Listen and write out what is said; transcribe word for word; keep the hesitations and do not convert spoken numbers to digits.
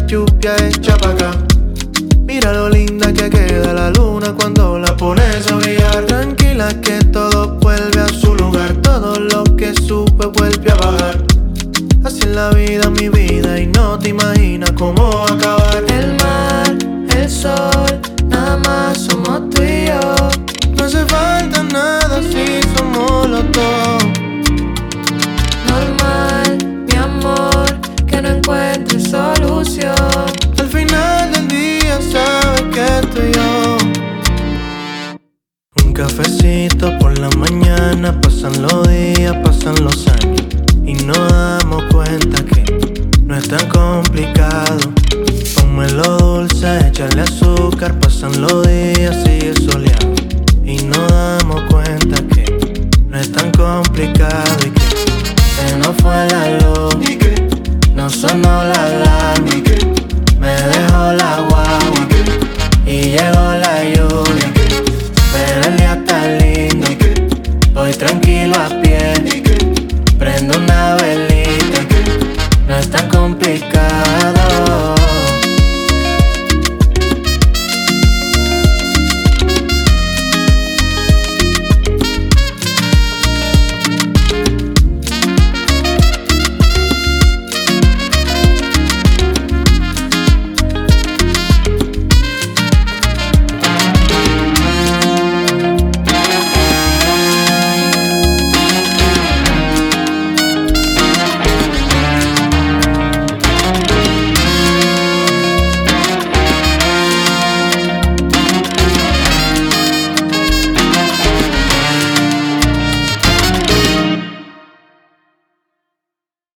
lluvia echa pa' acá. Mira lo linda que queda la luna cuando la pones a brillar. Tranquila que todo vuelve a su lugar, todo lo que sube vuelve a bajar. Así es la vida, mi vida, y no te imaginas cómo va a acabar. El mar, el sol, nada más somos tú y yo. No hace falta nada si somos los dos. Normal, mi amor, que no encuentres solución. Al final del día sabes que estoy yo. Un cafecito por la mañana, pasan los días, pasan los años y nos damos cuenta que no es tan complicado. Pónmelo dulce, échale azúcar, pasan los días, sigue soleado y nos damos cuenta